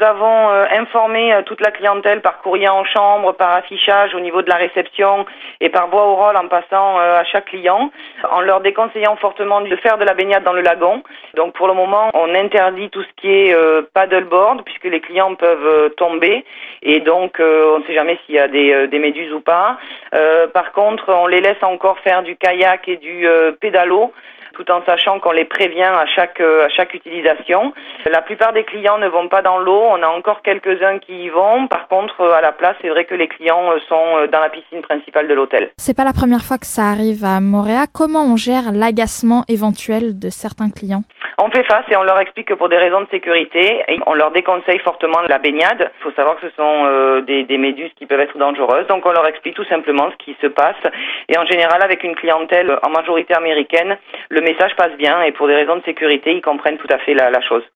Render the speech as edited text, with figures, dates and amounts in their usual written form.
avons informé toute la clientèle par courrier en chambre, par affichage au niveau de la réception et par voie orale en passant à chaque client, en leur déconseillant fortement de faire de la baignade dans le lagon. Donc pour le moment, on interdit tout ce qui est paddleboard puisque les clients peuvent tomber et donc on ne sait jamais s'il y a des méduses ou pas. Par contre, on les laisse encore faire du kayak et du pédalo, tout en sachant qu'on les prévient à chaque utilisation. La plupart des clients ne vont pas dans l'eau, on a encore quelques-uns qui y vont. Par contre, à la place, c'est vrai que les clients sont dans la piscine principale de l'hôtel. C'est pas la première fois que ça arrive à Moorea. Comment on gère l'agacement éventuel de certains clients ? On fait face et on leur explique que pour des raisons de sécurité, on leur déconseille fortement la baignade. Il faut savoir que ce sont des méduses qui peuvent être dangereuses. Donc on leur explique tout simplement ce qui se passe. Et en général, avec une clientèle en majorité américaine, le message passe bien et pour des raisons de sécurité, ils comprennent tout à fait la chose.